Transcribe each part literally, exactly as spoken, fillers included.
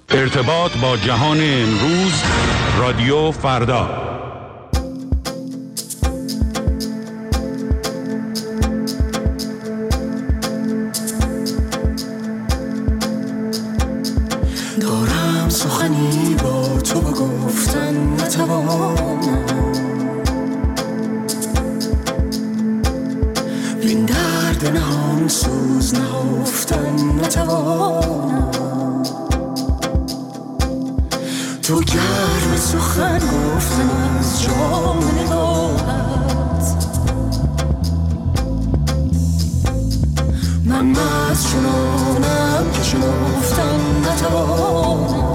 ارتباط با جهان امروز، رادیو فردا. دارم سخنی با تو بگفتن نتوانم، بین درد نهان سوز نهفتن نتوانم. تو گرم سخن گفتن از جام نگاهت، من مست چنانم که شنفتن نتوانم.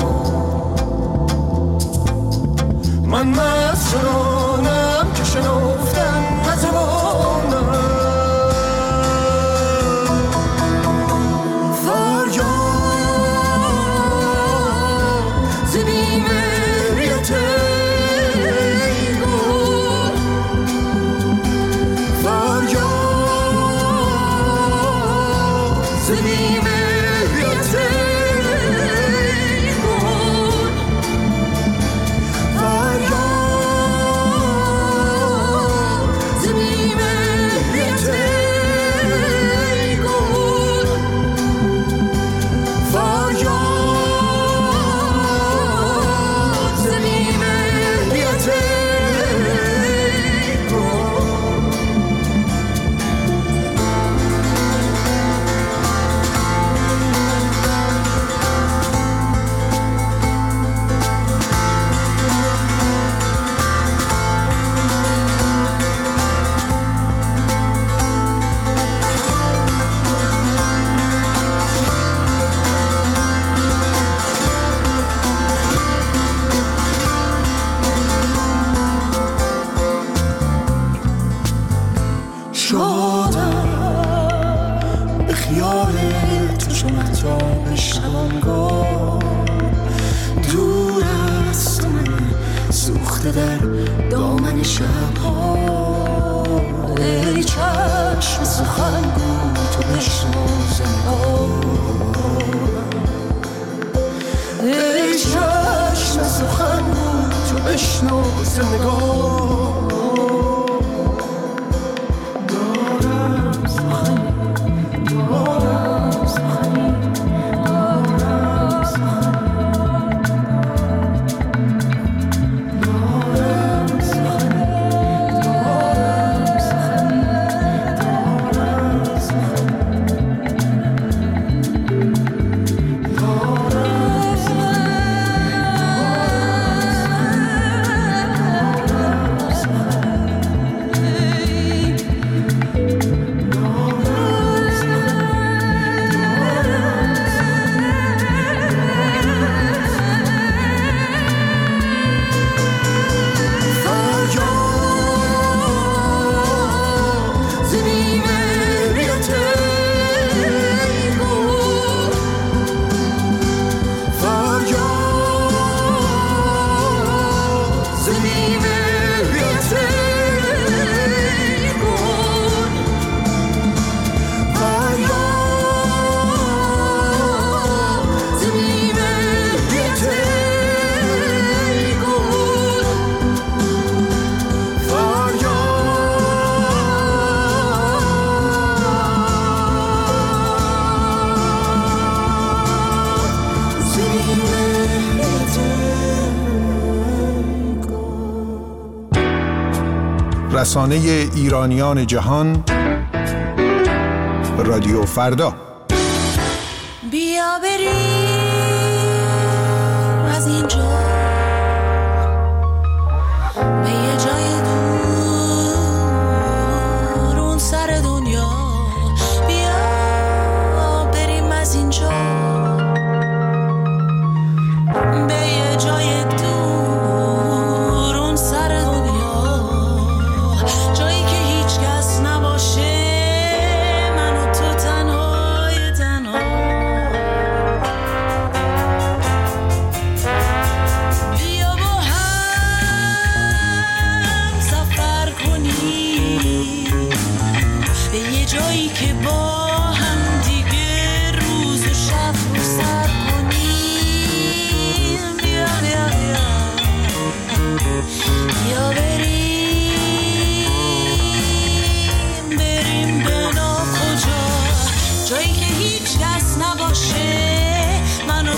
من مست چنانم که شنفتن نتوانم. رسانه ایرانیان جهان، رادیو فردا. بیا بریم از اینجا به یه جای دور اون سر دنیا. بیا بریم از اینجا به یه جای دور اون سر دنیا، جایی که هیچ کس نباشه، من و تو تنهای تنها.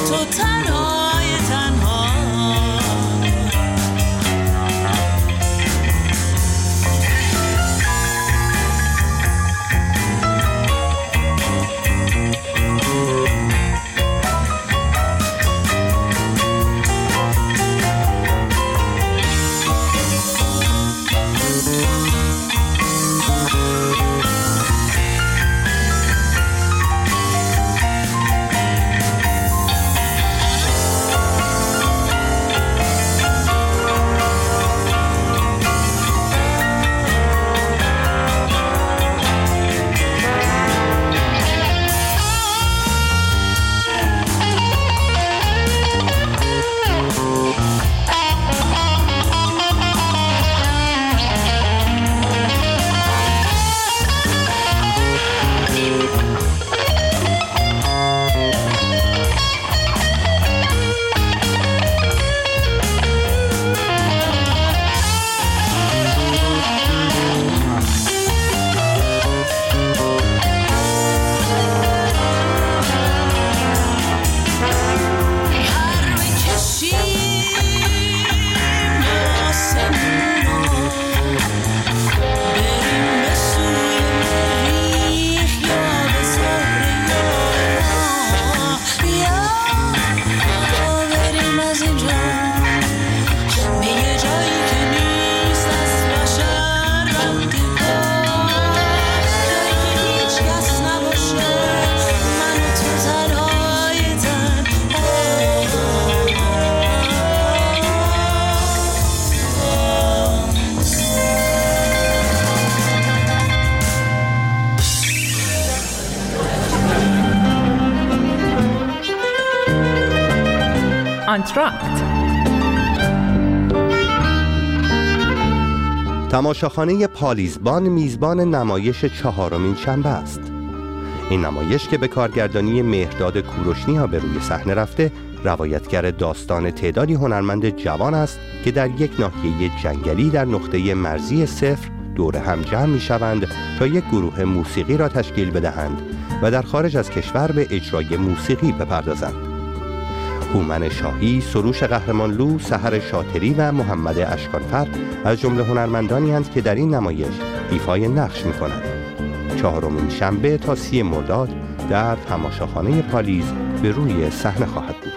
تو تنهای تنها. آنتراکت. تماشاخانه پالیزبان میزبان نمایش چهارمین شنبه است. این نمایش که به کارگردانی مهرداد کوروشنی ها به روی صحنه رفته، روایتگر داستان تعدادی هنرمند جوان است که در یک ناحیه جنگلی در نقطه مرزی صفر دور هم جمع می شوند تا یک گروه موسیقی را تشکیل بدهند و در خارج از کشور به اجرای موسیقی بپردازند. هومن شاهی، سروش قهرمانلو، سحر شاطری و محمد اشکانفر از جمله هنرمندانی هستند که در این نمایش ایفای نقش می‌کنند. چهارمین شنبه تا سی مرداد در تماشاخانه پالیز به روی صحنه خواهد بود.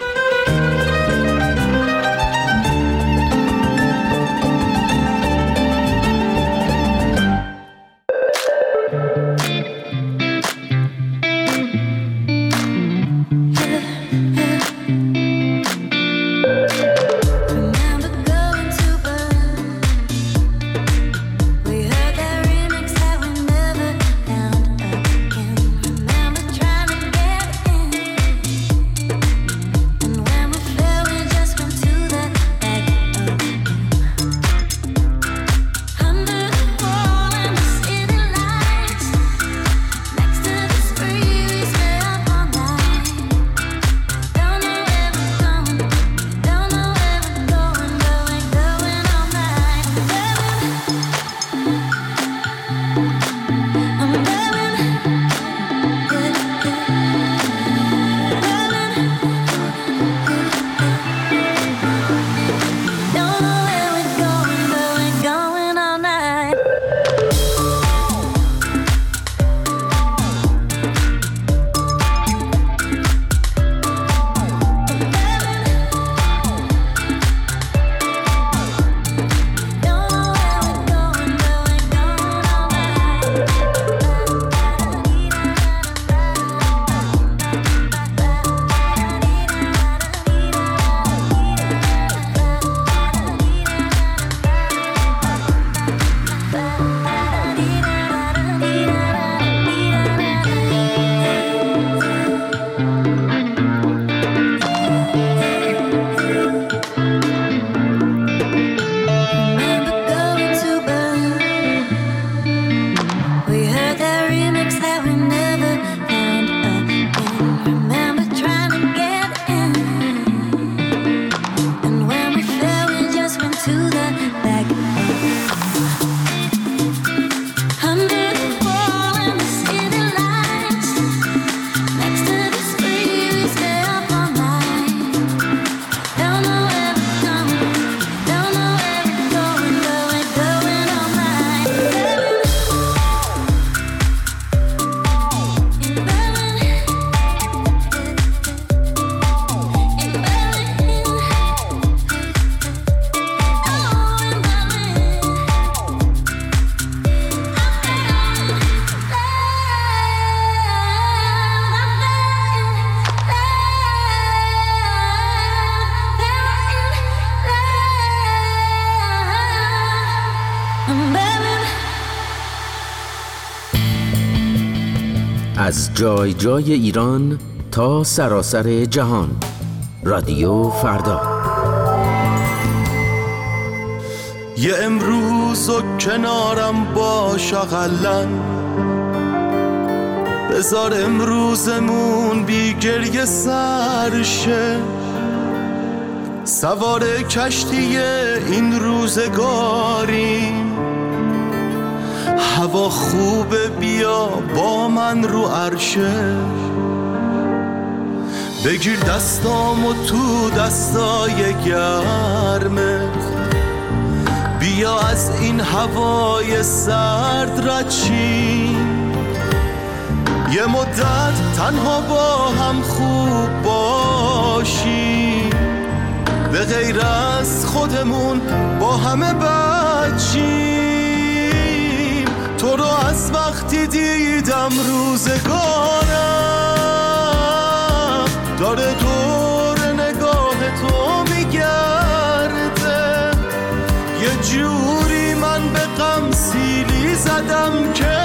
از جای جای ایران تا سراسر جهان. رادیو فردا. یه امروز و کنارم باش اقلن، بذار امروزمون بی گریه سر شه، سوار کشتی این روزگاریم، هوا خوبه بیا با من رو عرشه، بگیر دستامو تو دستای گرمت، بیا از این هوای سرد رد شیم، یه مدت تنها با هم خوب باشیم، به غیر از خودمون با همه بد شیم. تو رو از وقتی دیدم روزگارم داره دور نگاه تو میگرده، یه جوری من به غم سیلی زدم که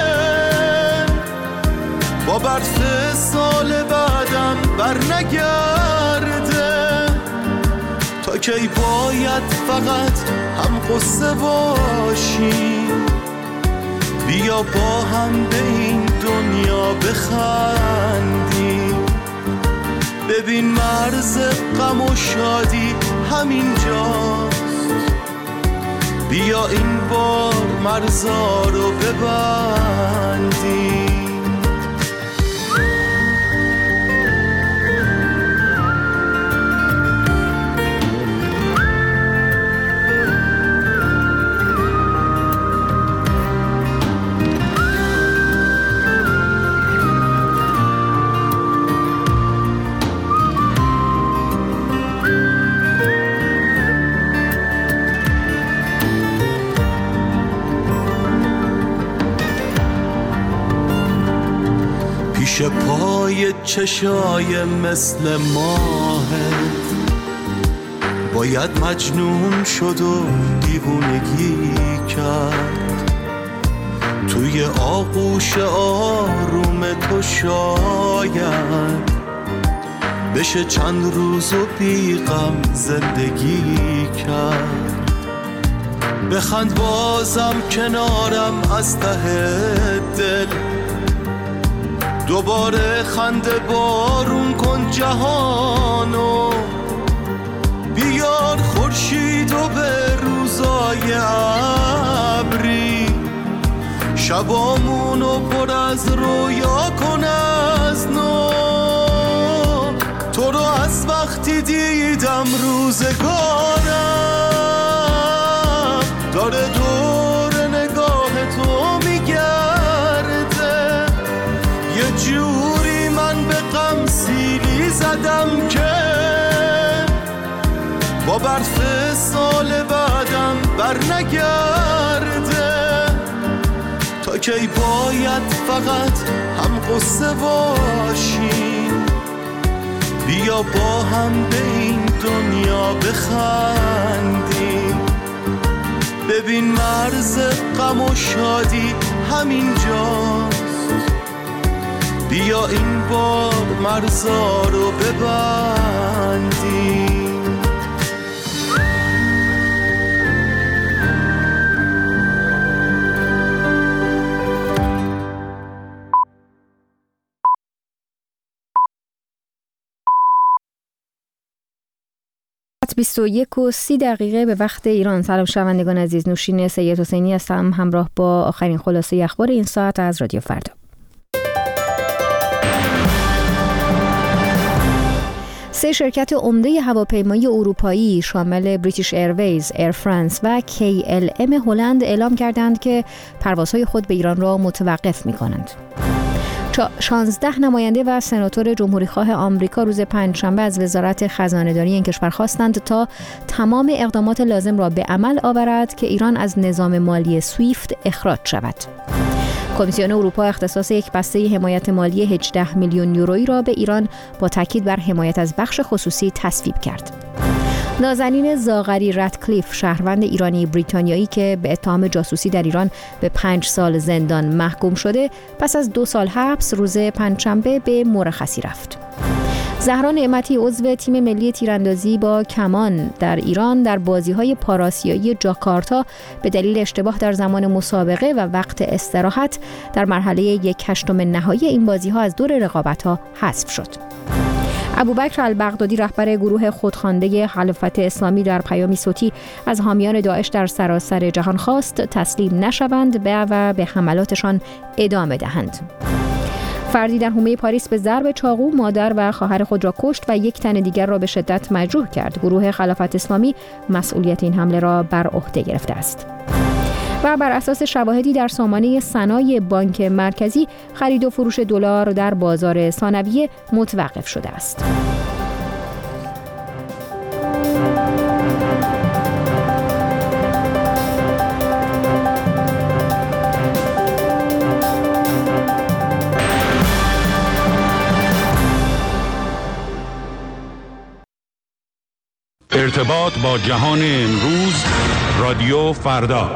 با برف سال بعدم بر نگرده، تا کی باید فقط هم قصه باشیم، بیا با هم به این دنیا بخندیم، ببین مرز غم و شادی همینجاست، بیا این بار مرزا رو ببندیم. پیش پای چشای مثل ماهت باید مجنون شد و دیوونگی کرد، توی آغوش آروم تو شاید بشه چند روز و بی غم زندگی کرد، بخند بازم کنارم از ته دل، دوباره خنده بارون کن جهانو، بیار خورشیدو به روزای ابری، شبامونو پر از رویا کن از نو. تو رو از وقتی دیدم روزگارم داره دور نگاه تو میگرده، یه جوری من به غم سیلی زدم که با برف سال بعدم بر نگرده، تا کی باید فقط هم قصه باشیم، بیا با هم به این دنیا بخندیم، ببین مرز غم و شادی همینجاست، بیا این بار مرزا رو ببندیم. بیست و یک و سی دقیقه به وقت ایران. سلام شنوندگان عزیز، نوشین سید حسینی هستم همراه با آخرین خلاصه اخبار این ساعت از رادیو فردا. سه شرکت عمده هواپیمایی اروپایی شامل بریتیش ایرویز، ایر فرانس و کی ال ام هلند اعلام کردند که پروازهای خود به ایران را متوقف می‌کنند. شانزده نماینده و سناتور جمهوریخواه آمریکا روز پنجشنبه از وزارت خزانه‌داری این کشور خواستند تا تمام اقدامات لازم را به عمل آورد که ایران از نظام مالی سویفت اخراج شود. کمیسیون اروپا اختصاص یک بسته حمایت مالی هجده میلیون یورویی را به ایران با تاکید بر حمایت از بخش خصوصی تصویب کرد. نازنین زاغری رادکلیف، شهروند ایرانی بریتانیایی که به اتهام جاسوسی در ایران به پنج سال زندان محکوم شده، پس از دو سال حبس روز پنجشنبه به مرخصی رفت. زهرا نعمتی، عضو تیم ملی تیراندازی با کمان در ایران، در بازی‌های پاراسیایی جاکارتا به دلیل اشتباه در زمان مسابقه و وقت استراحت در مرحله یک هشتم نهایی این بازی‌ها از دور رقابت‌ها حذف شد. ابوبکر البغدادی، رهبر گروه خودخوانده خلافت اسلامی، در پیامی صوتی از حامیان داعش در سراسر جهان خواست تسلیم نشوند و به حملاتشان ادامه دهند. فردی در حومه پاریس به ضرب چاقو مادر و خواهر خود را کشت و یک تن دیگر را به شدت مجروح کرد. گروه خلافت اسلامی مسئولیت این حمله را بر عهده گرفته است. و بر اساس شواهدی در سامانه سنای بانک مرکزی، خرید و فروش دلار در بازار ثانویه متوقف شده است. ارتباط با جهان امروز، رادیو فردا.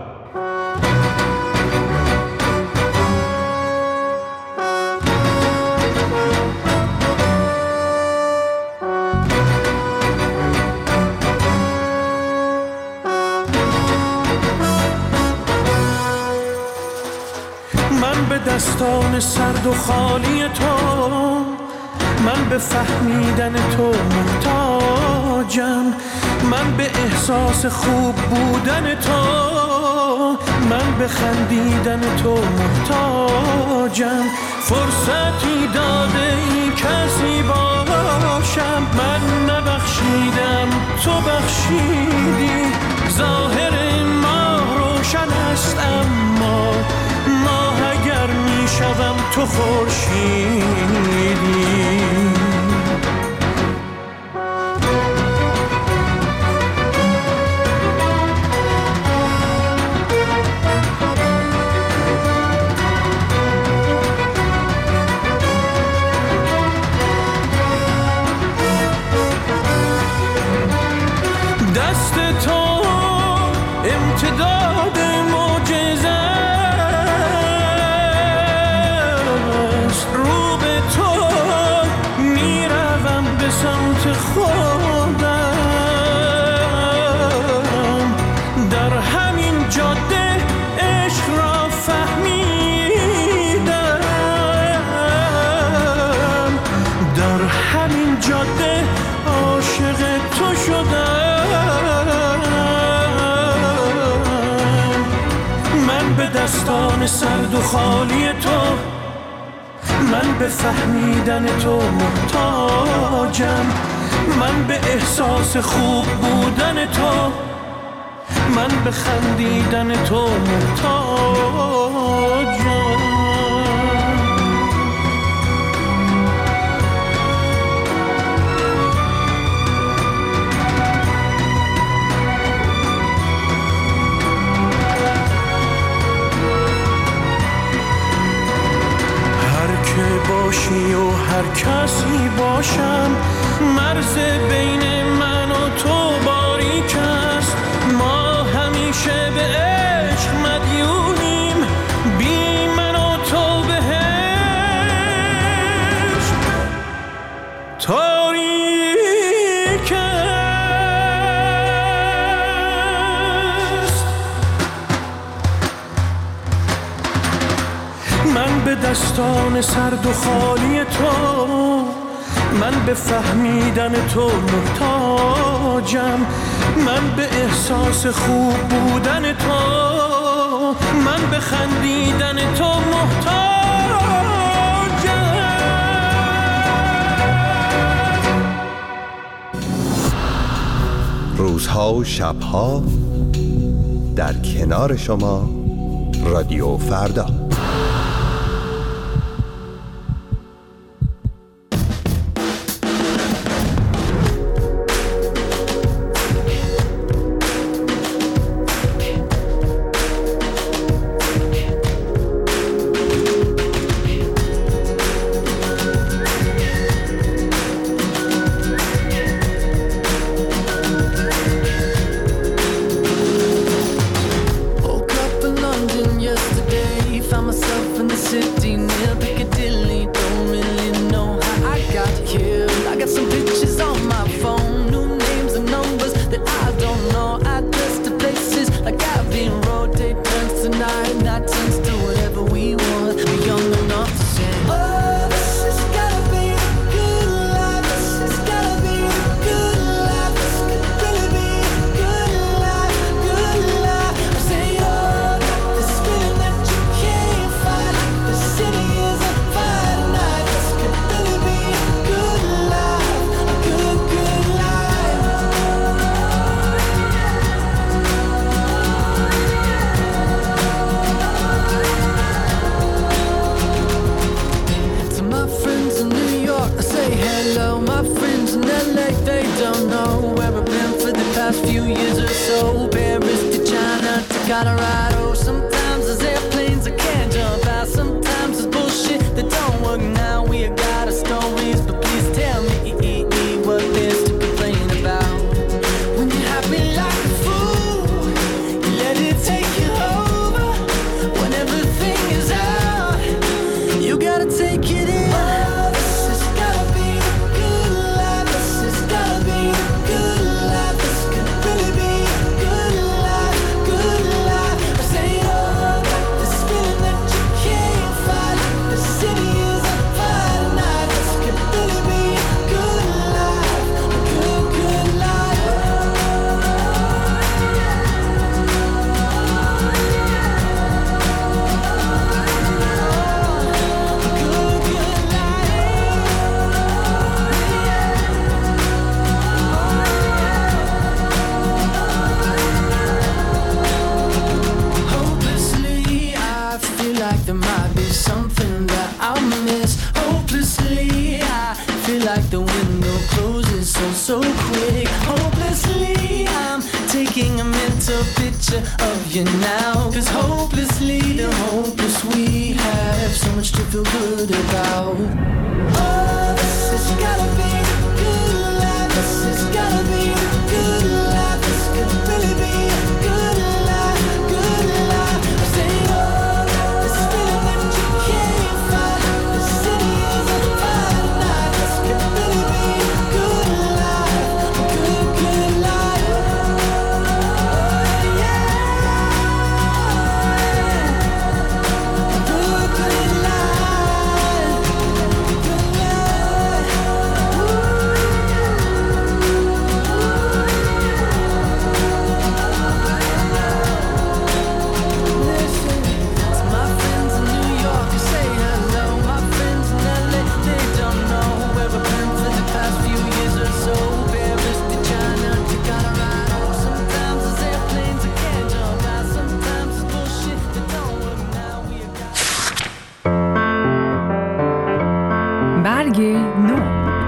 من به دستان سرد و خالی تو، من به فهمیدن تو محتاجم، من به احساس خوب بودن تو، من به خندیدن تو محتاجم. فرصتی داده ای کسی باشم، من نبخشیدم تو بخشیدی. ظاهر ما روشن است اما ماه اگر می شوم تو خورشیدی. دست تو امتداد معجزه است، رو به تو میروم به سمت خودم. در همین جاده عشق را فهمیدم، در همین جاده عاشق تو شدم. به دستان سرد و خالی تو، من به فهمیدن تو محتاجم، من به احساس خوب بودن تو، من به خندیدن تو محتاجم. باشی و هر کسی باشم، مرز بین من و تو باریک است. ما همیشه به عشق مدیونیم، بی من و تو بهشت تاریک است. من به دستان سرد و خالی تو، من به فهمیدن تو محتاجم، من به احساس خوب بودن تو، من به خندیدن تو محتاجم. روزها و شبها در کنار شما، رادیو فردا. don't know where I've been for the past few years or so. Paris to China to Colorado. Sometimes there's airplanes I can't jump out. Sometimes there's bullshit that don't work now. We got our stories, but please tell me what there's to complain about. When you're happy like a fool, you let it take you over. When everything is out, you gotta take it in. Oh, this has gotta be a good life. This has gotta be a good life. This could really be a good life, good life. I say, oh, got this feeling that you can't fight. The city is on fire tonight. This could really be a good life, a good, good life. Hopelessly, I feel like there might be something that I'll miss. Hopelessly, I feel like the window closes so, so quick. Hopelessly, I'm taking a mental picture of you now. Cause hopelessly, the hopeless we have so much to feel good about. Oh, this has gotta be a good life. This has gotta be a good life. This could really be a good life, good life. I say, oh, got this feeling that you can't fight. The city is on fire tonight. This could really be a good life, a good, good life. Yeah, a good, good life, good life. Listen to my friends in New York who say hello. My friends in L A, they don't know where I've been for the past few years or so. Paris to China to Colorado. Sometimes there's airplanes I can't jump out. Sometimes it's bullshit that don't work now. We got برگ نو.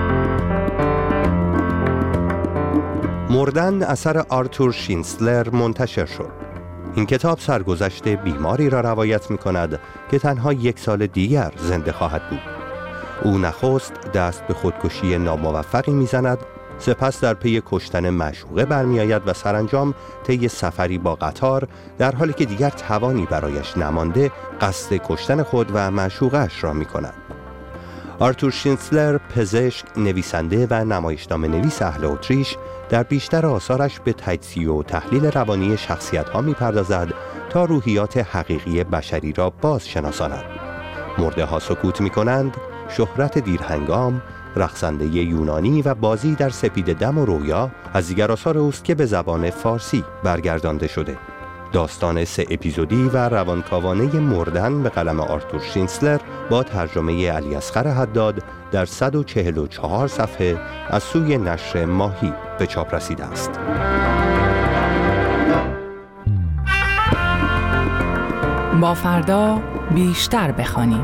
مردن اثر آرتور شینستلر منتشر شد. این کتاب سرگذشت بیماری را روایت می کند که تنها یک سال دیگر زنده خواهد بود. او نخست دست به خودکشی ناموفقی می زند، سپس در پی کشتن معشوقه برمی آید و سرانجام طی سفری با قطار در حالی که دیگر توانی برایش نمانده قصد کشتن خود و معشوقه‌اش را می کند. آرتور شینستلر پزشک، نویسنده و نمایشنامه نویس اهل اتریش در بیشتر آثارش به تجزیه و تحلیل روانی شخصیت‌ها می‌پردازد تا روحیات حقیقی بشری را باز شناساند. مرده‌ها سکوت می‌کنند، شهرت دیرهنگام، رقصنده یونانی و بازی در سپید دم و رویا از دیگر آثار اوست که به زبان فارسی برگردانده شده. داستان سه اپیزودی و روانکاوانه مردن به قلم آرتور شینستلر با ترجمه علی اصغر حداد در صد و چهل و چهار صفحه از سوی نشر ماهی به چاپ رسیده است. با فردا بیشتر بخوانیم.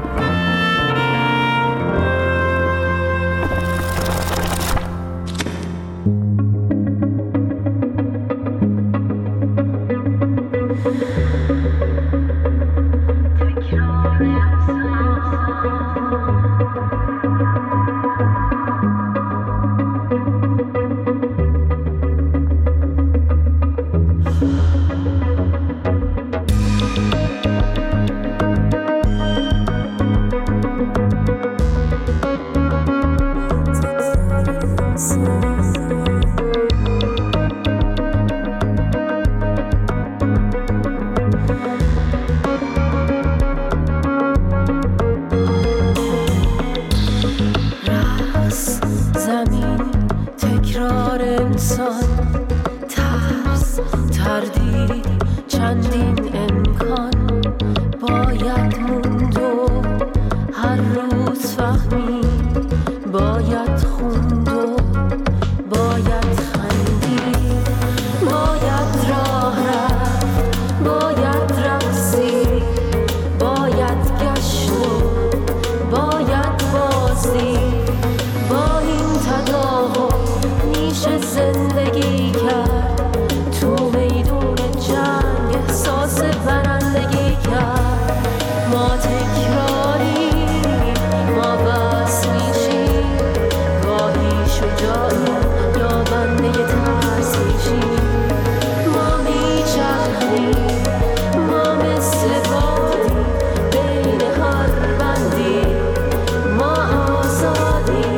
با این تداهم میشه میشه زندگی کرد، تو میدون جنگ احساس برندگی کرد. ما تکراری ما بس میشیم، گاهی شجاعی یا بنده ترس میشیم. ما میچرخیم ما مثل بادی بین هر بندی، ما آزادی.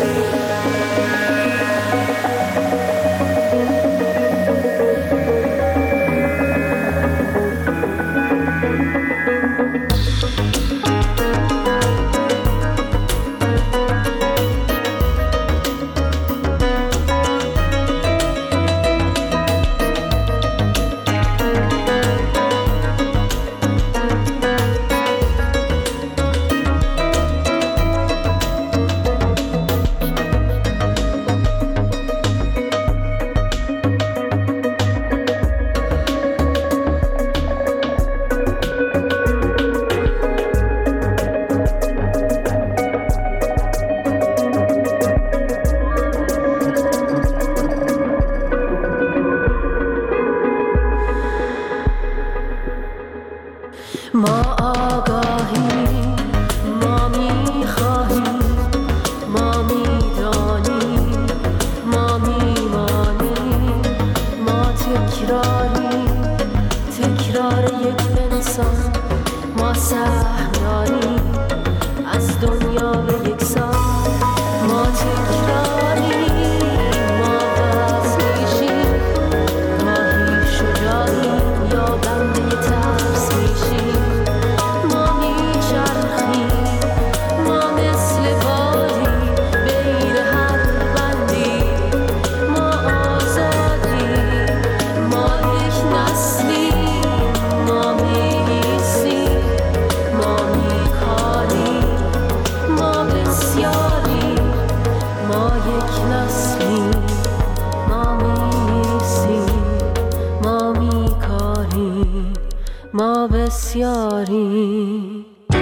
ما آگاهیم ما میخواهیم ما میدانیم ما میمانیم. ما تکراریم تکرار یک انسان، ما سهم داریم از دنیا به یک سان. ما تکراریم ما بس میشیم، گاهی شجاعیم یا بنده ترس میشیم. ما میچرخیم ما مثل بادی بین هر بندی، ما آزادیم ما یک نسلیم. ما میایستیم ما میکاریم ما بسیاریم، ما یک نسلیم. ما میایستیم ما میکاریم ما بسیاریم.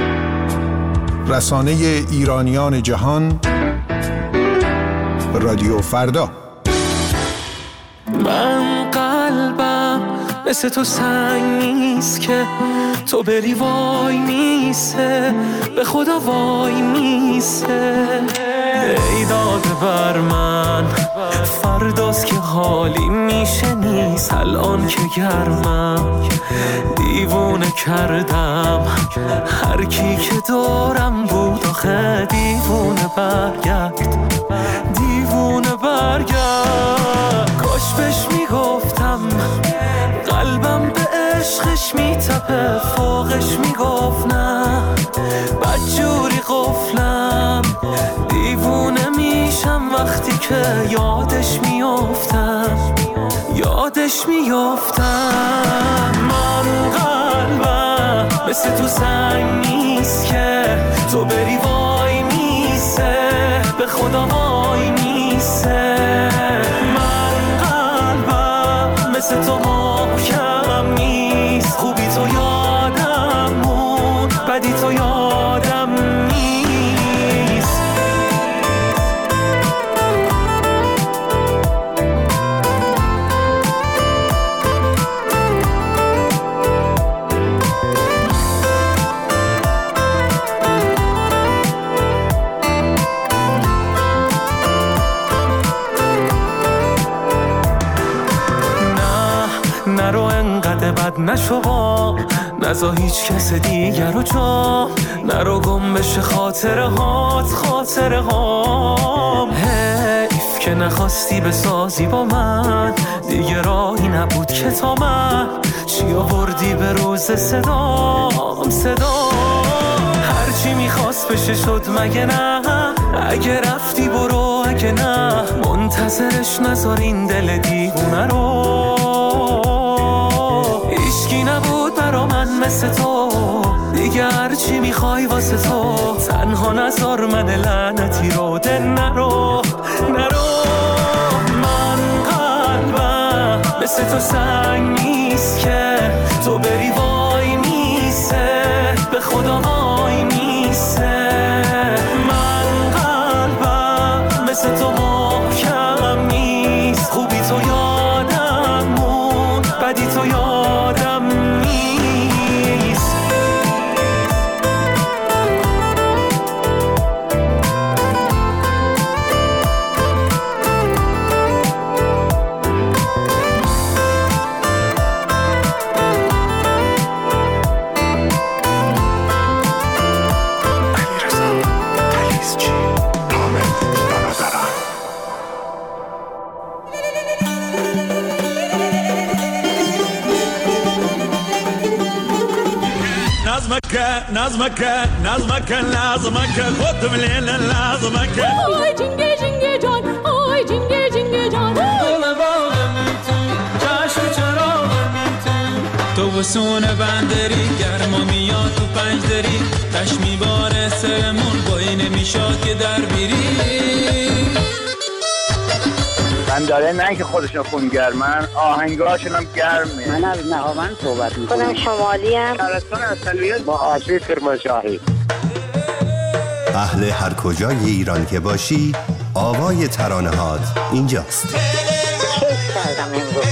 رسانه ایرانیان جهان، رادیو فردا. من قلبم مثل تو سنگ نیست که تو بری وای میسه، به خدا وای میسه. ای داده بر من فرداست که حالی میشه نیست، الان که گرمم دیوونه کردم هر کی که دارم بود. آخه دیوونه برگرد دیوونه برگرد. کاش بهش میگفتم قلبم به عشقش میتپه، فوقش میگفت نه بدجوری قفلم. دیوونه میشم وقتی که یادش میافتم یادش میافتم. من قلبم مثل تو سنگ نیست که تو بری وای میسه، به خدا وای میسه. من قلبم مثل تو محکم نیست، خوبی تو یادم مون بدی تو یادم نیست. نرو انقدر بد نشو با، نزا هیچ کس دیگر رو جا، نرو گم بشه خاطره هات خاطره هام. حیف که نخواستی بسازی با من، دیگه راهی نبود که تا من چی آوردی به روز صدام صدا. هرچی میخواست بشه شد مگه نه، اگه رفتی برو اگه نه منتظرش نذار این دل دیوونه رو. هیچکی نبود برا من مثل تو، دیگه هرچی میخوای واسه تو. تنها نذار من لعنتی رو دل نرو نرو. من قلبم مثل تو سنگ نیست که تو بری وای میسه، به خدا وای میسه. من قلبم مثل تو محکم نیست، نظمك نظمك نظمك نظمك خودم لیل نظمک آی جنگه جنگه جان آی جنگه جنگه جان گل باغم تو چشم چراغم تو تو وسون بندری گرما میاد تو پنج دری تش میباره سرمون بایی نمیشاد که در بیری من داره نه که خودشون خونگرمن آهنگاشون هم گرمه. من از نهاوند صحبت میکنم. خودم شمالی ام. شهرستان اصلیت با آشی کرمانشاهی. اهل هر کجای ایران که باشی آوای ترانه‌هات اینجاست. کیف کردم امروز.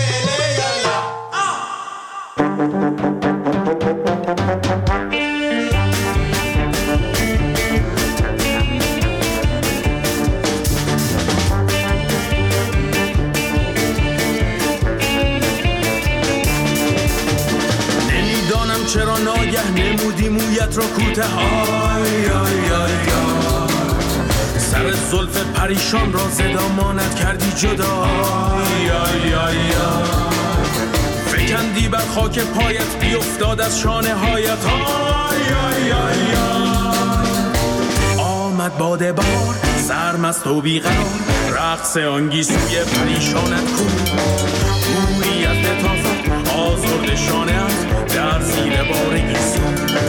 چرا ناگه نمودی مویت را کوته آی آی آی آی سر زلف پریشان را زدامانت کردی جدا آی آی آی آی فکندی بر خاک پایت بیفتاد از شانه هایت آی آی آی آی آمد باد بار سرمست و بیقرار رقص آنگیسوی پریشانت کو گویی از لطافت آزرد شانه ات در زیر بار گیسو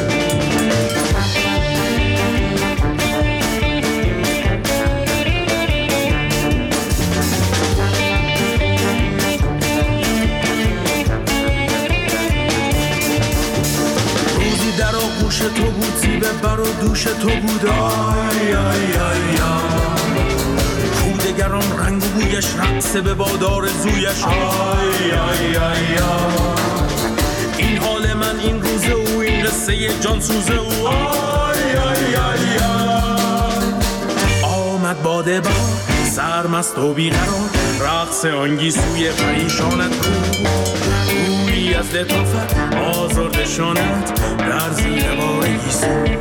روزی در آغوش تو بود زیبه بر و دوش تو بود آی آی آی آی کودگران رنگ و بویش رقصه به بادار زویش آی آی آی آی این حال من این روزه و این قصه جان سوزه و آی آی آی آی آمد باده با سرمست و بیقرار رقص آنگیسوی پریشانت کو گویی از لطافت آزرد شانت در زیر بار گیسو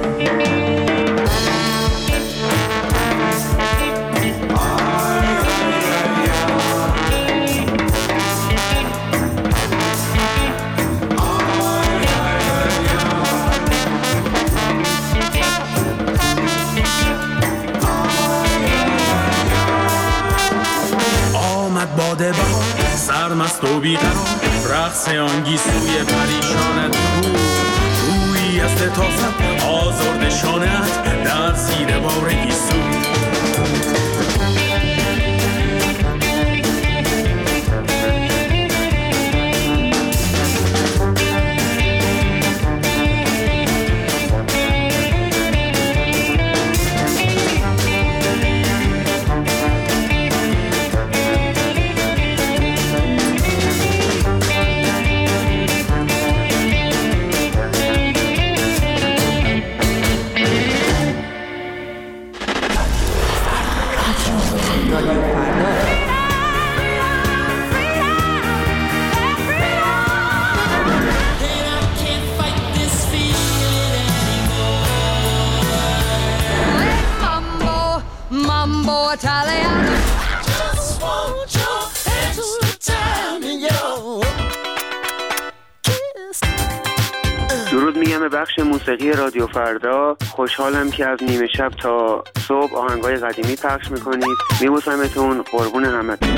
باده بهار سرمست و بیقرار رقص آنگیسوی پریشانت کو روی از لطافت آزرد شانت در زیر بار گیسو درود میگم به بخش موسیقی رادیو فردا. خوشحالم که از نیمه شب تا صبح آهنگای قدیمی پخش میکنید. میبوسمتون، قربون همتون.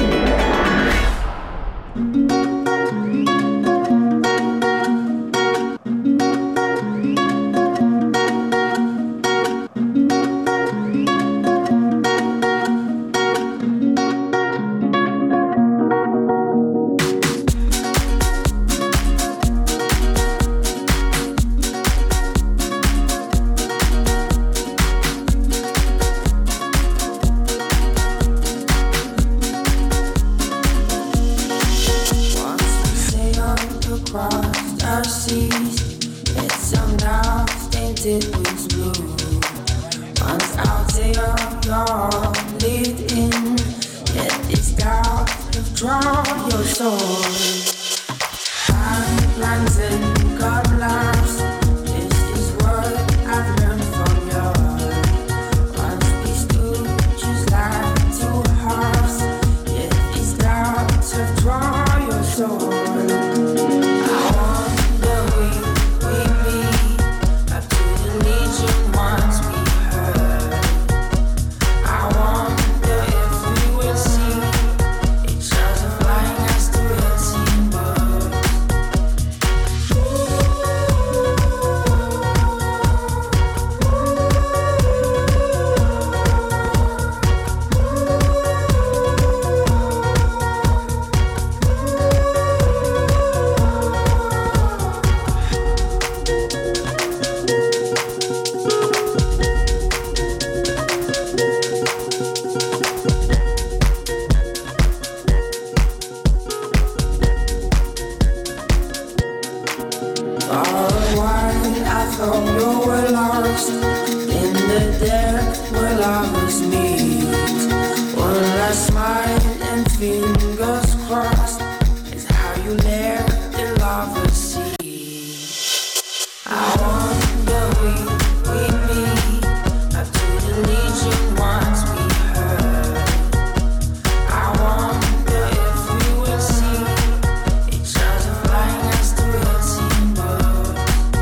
For a while I thought you were lost in the depth where lovers meet. One last smile and fingers crossed is how you let the lovers see. I wonder if we meet up to the legion once we heard. I wonder if we will see each other flying as the red sea bird.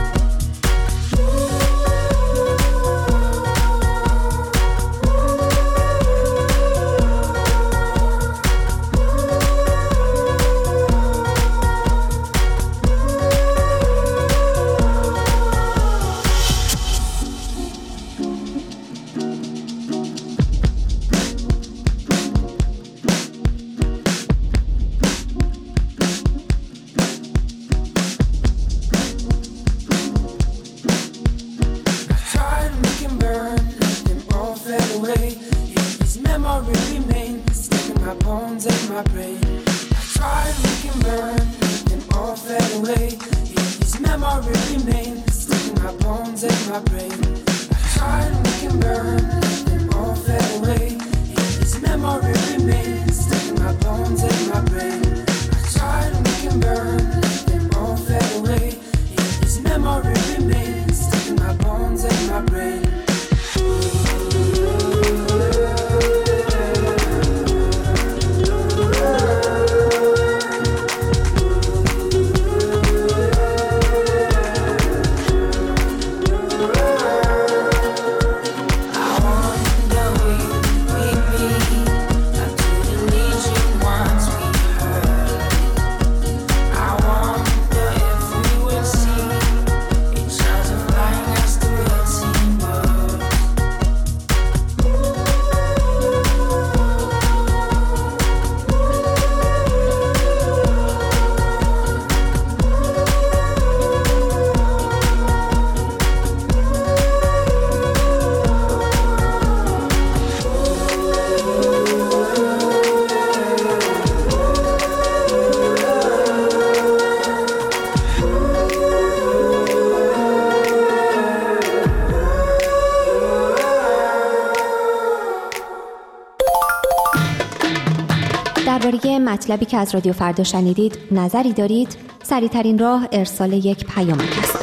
درباره مطلبی که از رادیو فردا شنیدید نظری دارید؟ سریع‌ترین راه ارسال یک پیامک است.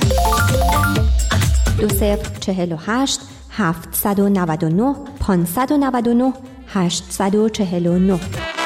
دو صفر چهل و هشت هفتصد و نود و نه پانصد و نود و نه هشتصد و چهل و نه.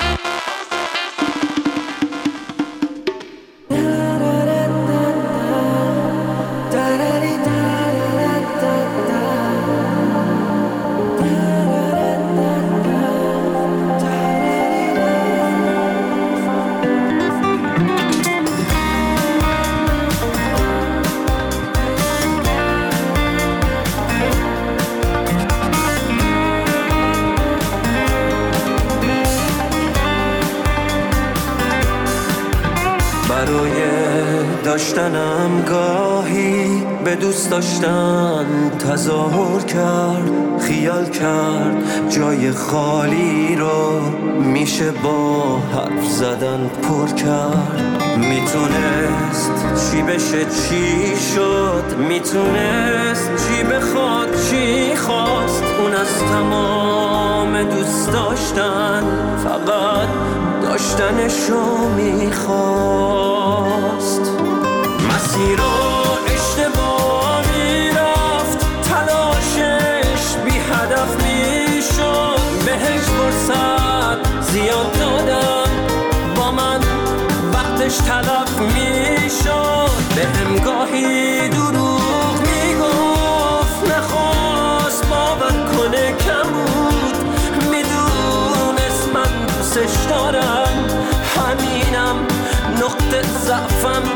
داشتنم گاهی به دوست داشتن تظاهر کرد، خیال کرد جای خالی رو میشه با حرف زدن پر کرد. میتونست چی بشه چی شد، میتونست چی بخواد چی خواست. اون از تمام دوست داشتن فقط داشتنشو میخواست. مسیر رو اشتباه میرفت، تلاشش بی هدف میشد. بهش فرصت زیاد دادم، با من وقتش تلف میشد. بهم گاهی دروغ میگفت، نخواست باور کنه کم بود. میدونست من دوستش دارم، همینم نقطه ضعفم بود.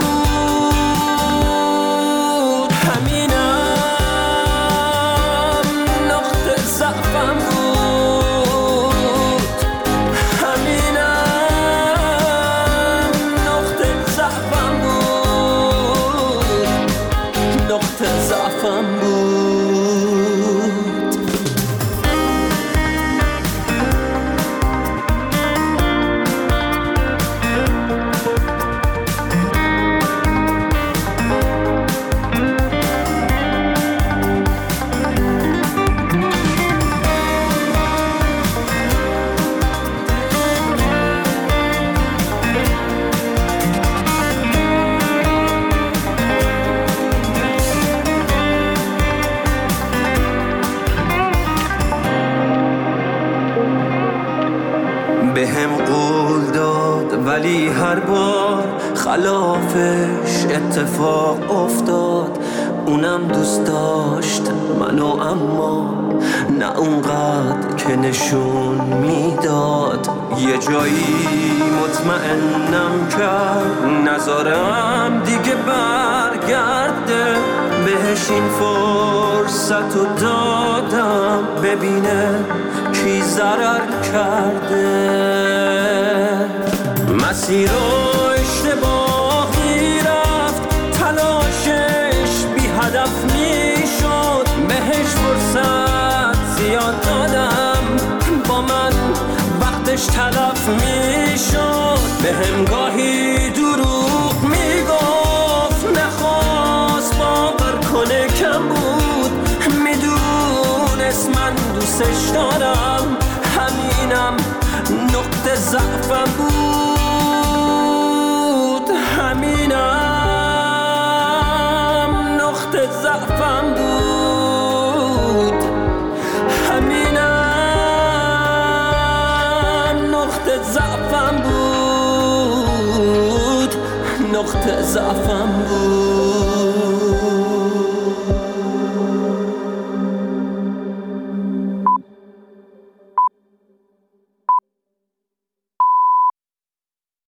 ولی هر بار خلافش اتفاق افتاد. اونم دوست داشت منو اما نه اونقدر که نشون میداد. یه جایی مطمئنم کرد نذارم دیگه برگرده، بهش این فرصت رو دادم ببینه کی ضرر کرده. مسیر رو اشتباهی رفت، تلاشش بی هدف میشد، بهش فرصت زیاد دادم با من وقتش تلف میشد. به همگاهی دروغ میگفت، نخواست باور کنه کم بود، میدونست من دوستش دارم، همینم نقطه ضعفم بود، همینم نقطه ضعفم بود، همینم نقطه ضعفم بود، نقطه ضعفم بود.